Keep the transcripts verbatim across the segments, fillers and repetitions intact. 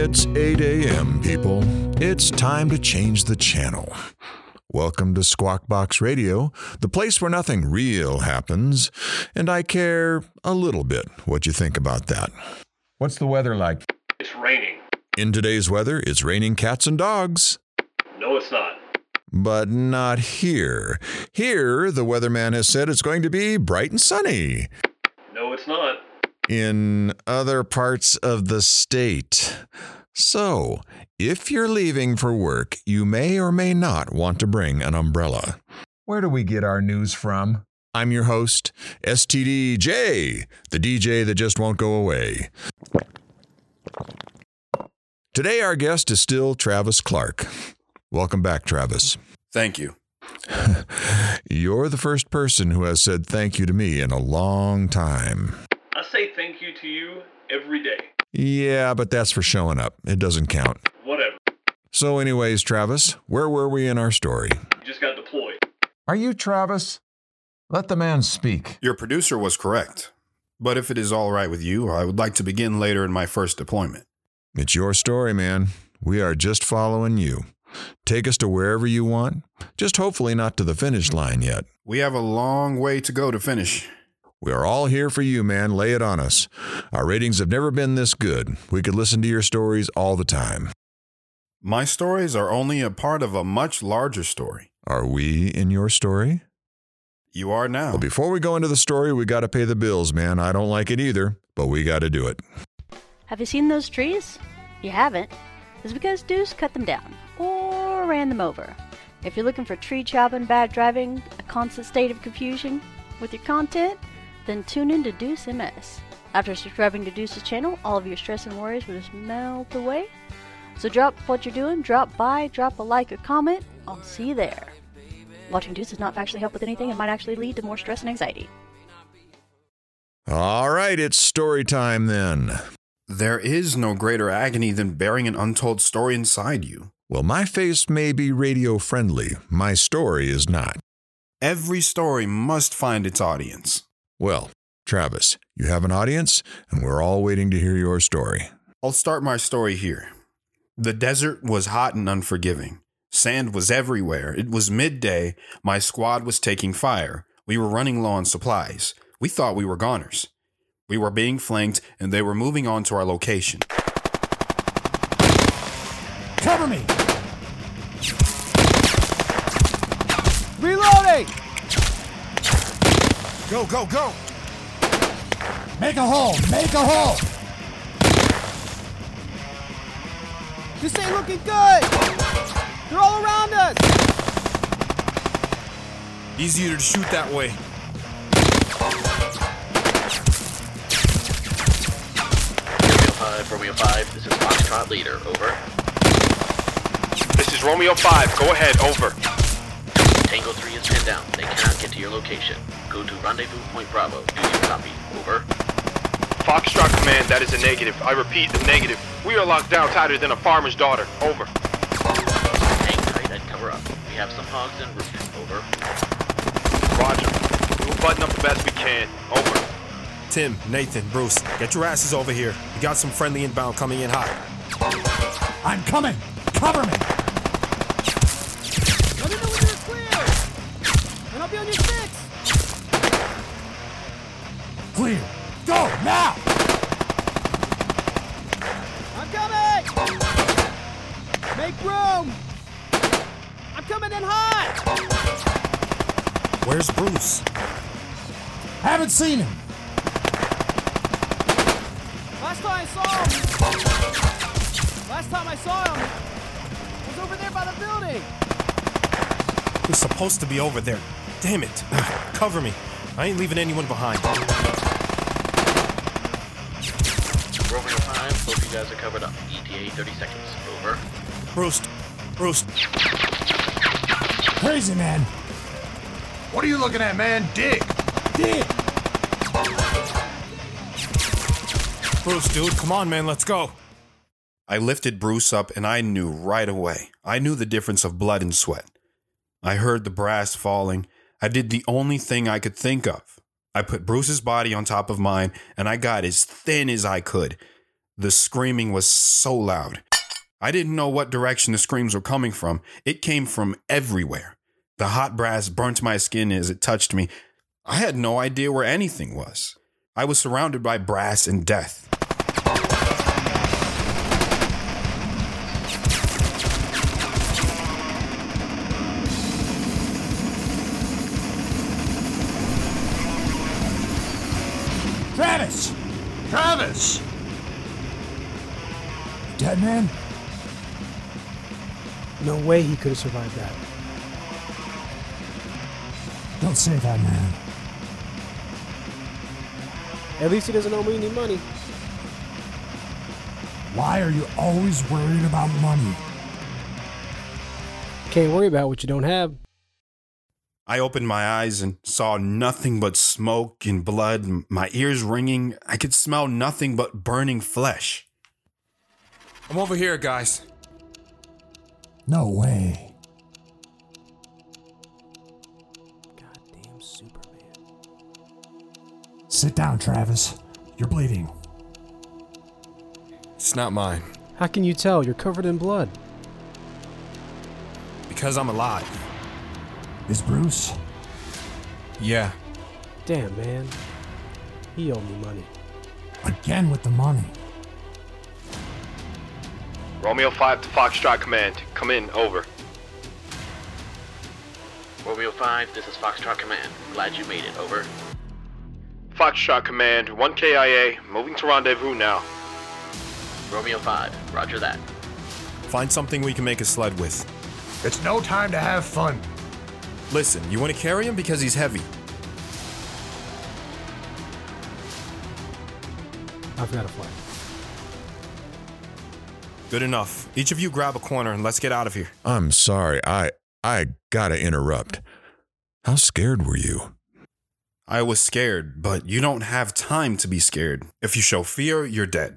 It's eight a.m., people. It's time to change the channel. Welcome to Squawk Box Radio, the place where nothing real happens, and I care a little bit what you think about that. What's the weather like? It's raining. In today's weather, it's raining cats and dogs. No, it's not. But not here. Here, the weatherman has said it's going to be bright and sunny. No, it's not. In other parts of the state. So, if you're leaving for work, you may or may not want to bring an umbrella. Where do we get our news from? I'm your host, S T D J, the D J that just won't go away. Today, our guest is still Travis Clark. Welcome back, Travis. Thank you. You're the first person who has said thank you to me in a long time. I say thank you to you every day. Yeah, but that's for showing up. It doesn't count. Whatever. So anyways, Travis, where were we in our story? You just got deployed. Are you Travis? Let the man speak. Your producer was correct. But if it is all right with you, I would like to begin later in my first deployment. It's your story, man. We are just following you. Take us to wherever you want. Just hopefully not to the finish line yet. We have a long way to go to finish. We are all here for you, man. Lay it on us. Our ratings have never been this good. We could listen to your stories all the time. My stories are only a part of a much larger story. Are we in your story? You are now. Well, before we go into the story, we got to pay the bills, man. I don't like it either, but we got to do it. Have you seen those trees? You haven't. It's because Deuce cut them down or ran them over. If you're looking for tree chopping, bad driving, a constant state of confusion with your content, then tune in to Deuce M S. After subscribing to Deuce's channel, all of your stress and worries will just melt away. So drop what you're doing, drop by, drop a like or comment. I'll see you there. Watching Deuce does not actually help with anything and might actually lead to more stress and anxiety. All right, it's story time then. There is no greater agony than bearing an untold story inside you. Well, my face may be radio friendly. My story is not. Every story must find its audience. Well, Travis, you have an audience, and we're all waiting to hear your story. I'll start my story here. The desert was hot and unforgiving. Sand was everywhere. It was midday. My squad was taking fire. We were running low on supplies. We thought we were goners. We were being flanked, and they were moving on to our location. Cover me! Reloading! Go, go, go! Make a hole! Make a hole! This ain't looking good! They're all around us! Easier to shoot that way. five, Romeo five, this is Foxtrot Leader, over. This is Romeo five, go ahead, over. Tango three is pinned down. They cannot get to your location. Go to Rendezvous Point Bravo. Do you copy? Over. Foxtrot Command, that is a negative. I repeat, a negative. We are locked down tighter than a farmer's daughter. Over. Hang tight and cover up. We have some hogs en route. Over. Roger. We'll button up the best we can. Over. Tim, Nathan, Bruce, get your asses over here. We got some friendly inbound coming in hot. I'm coming! Cover me! Let me know when you're clear! And I'll be on your six! Clear! Go, now! I'm coming! Make room! I'm coming in hot! Where's Bruce? Haven't seen him! Last time I saw him... Last time I saw him... was over there by the building! He's supposed to be over there. Damn it. Cover me. I ain't leaving anyone behind. Romeo five, both you guys are covered up. E T A thirty seconds. Over. Bruce. Bruce. Crazy, man! What are you looking at, man? Dig! Dig! Bruce, dude, come on, man, let's go. I lifted Bruce up, and I knew right away. I knew the difference of blood and sweat. I heard the brass falling. I did the only thing I could think of. I put Bruce's body on top of mine, and I got as thin as I could. The screaming was so loud. I didn't know what direction the screams were coming from. It came from everywhere. The hot brass burnt my skin as it touched me. I had no idea where anything was. I was surrounded by brass and death. Travis! Travis! Dead man? No way he could have survived that. Don't say that, man. At least he doesn't owe me any money. Why are you always worried about money? Can't worry about what you don't have. I opened my eyes and saw nothing but smoke and blood, my ears ringing. I could smell nothing but burning flesh. I'm over here, guys. No way. Goddamn Superman. Sit down, Travis. You're bleeding. It's not mine. How can you tell? You're covered in blood. Because I'm alive. Is Bruce? Yeah. Damn, man. He owed me money. Again with the money. Romeo five to Foxtrot Command. Come in, over. Romeo five, this is Foxtrot Command. Glad you made it, over. Foxtrot Command, one K I A, moving to rendezvous now. Romeo five, roger that. Find something we can make a sled with. It's no time to have fun. Listen, you want to carry him because he's heavy. I've got to fly. Good enough. Each of you grab a corner and let's get out of here. I'm sorry. I I gotta interrupt. How scared were you? I was scared, but you don't have time to be scared. If you show fear, you're dead.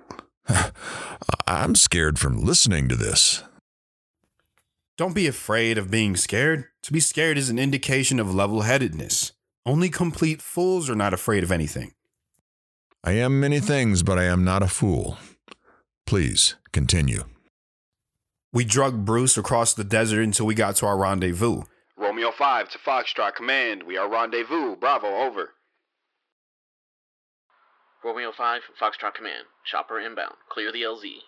I'm scared from listening to this. Don't be afraid of being scared. To be scared is an indication of level-headedness. Only complete fools are not afraid of anything. I am many things, but I am not a fool. Please, continue. We drug Bruce across the desert until we got to our rendezvous. Romeo five to Foxtrot Command. We are rendezvous. Bravo, over. Romeo five, Foxtrot Command. Chopper inbound. Clear the L Z.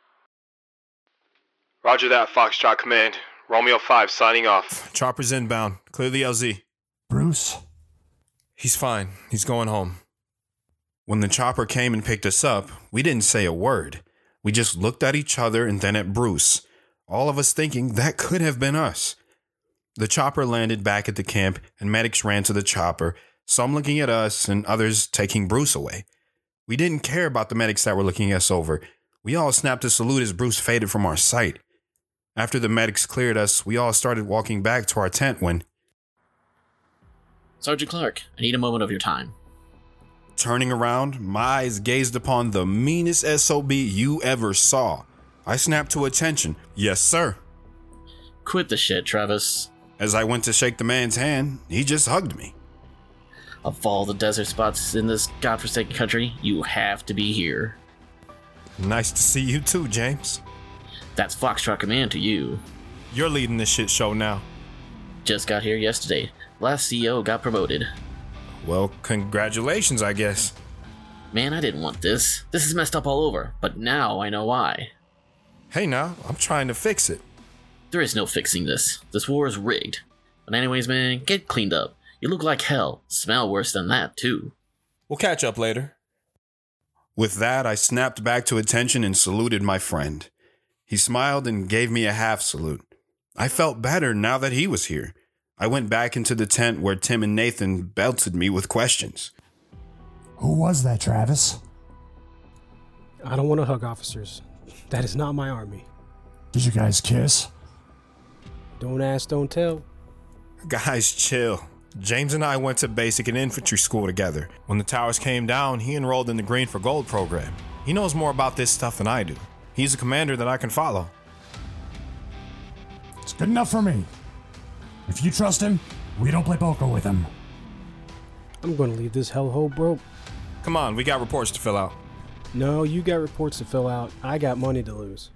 Roger that, Foxtrot Command. Romeo five signing off. Chopper's inbound. Clear the L Z. Bruce? He's fine. He's going home. When the chopper came and picked us up, we didn't say a word. We just looked at each other and then at Bruce, all of us thinking that could have been us. The chopper landed back at the camp and medics ran to the chopper, some looking at us and others taking Bruce away. We didn't care about the medics that were looking us over. We all snapped a salute as Bruce faded from our sight. After the medics cleared us, we all started walking back to our tent when... Sergeant Clark, I need a moment of your time. Turning around, my eyes gazed upon the meanest S O B you ever saw. I snapped to attention. Yes, sir. Quit the shit, Travis. As I went to shake the man's hand, he just hugged me. Of all the desert spots in this godforsaken country, you have to be here. Nice to see you too, James. That's Foxtrot Command to you. You're leading this shit show now. Just got here yesterday. Last C E O got promoted. Well, congratulations, I guess. Man, I didn't want this. This is messed up all over, but now I know why. Hey now, I'm trying to fix it. There is no fixing this. This war is rigged. But anyways, man, get cleaned up. You look like hell. Smell worse than that, too. We'll catch up later. With that, I snapped back to attention and saluted my friend. He smiled and gave me a half salute. I felt better now that he was here. I went back into the tent where Tim and Nathan belted me with questions. Who was that, Travis? I don't want to hug officers. That is not my army. Did you guys kiss? Don't ask, don't tell. Guys, chill. James and I went to basic and infantry school together. When the towers came down, he enrolled in the Green for Gold program. He knows more about this stuff than I do. He's a commander that I can follow. It's good enough for me. If you trust him, we don't play poker with him. I'm gonna leave this hellhole broke. Come on, we got reports to fill out. No, you got reports to fill out. I got money to lose.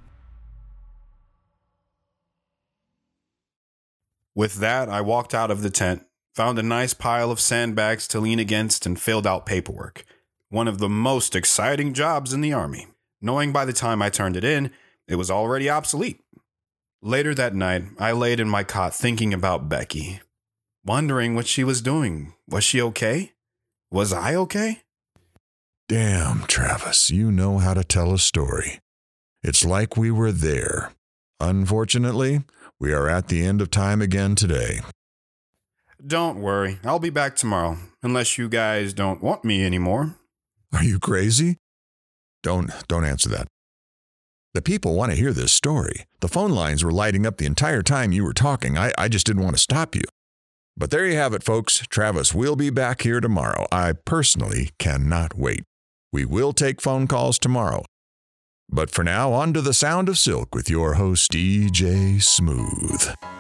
With that, I walked out of the tent, found a nice pile of sandbags to lean against, and filled out paperwork. One of the most exciting jobs in the Army, knowing by the time I turned it in, it was already obsolete. Later that night, I laid in my cot thinking about Becky, wondering what she was doing. Was she okay? Was I okay? Damn, Travis, you know how to tell a story. It's like we were there. Unfortunately, we are at the end of time again today. Don't worry, I'll be back tomorrow, unless you guys don't want me anymore. Are you crazy? Don't, don't answer that. The people want to hear this story. The phone lines were lighting up the entire time you were talking. I, I just didn't want to stop you. But there you have it, folks. Travis will be back here tomorrow. I personally cannot wait. We will take phone calls tomorrow. But for now, on to the Sound of Silk with your host, D J Smooth.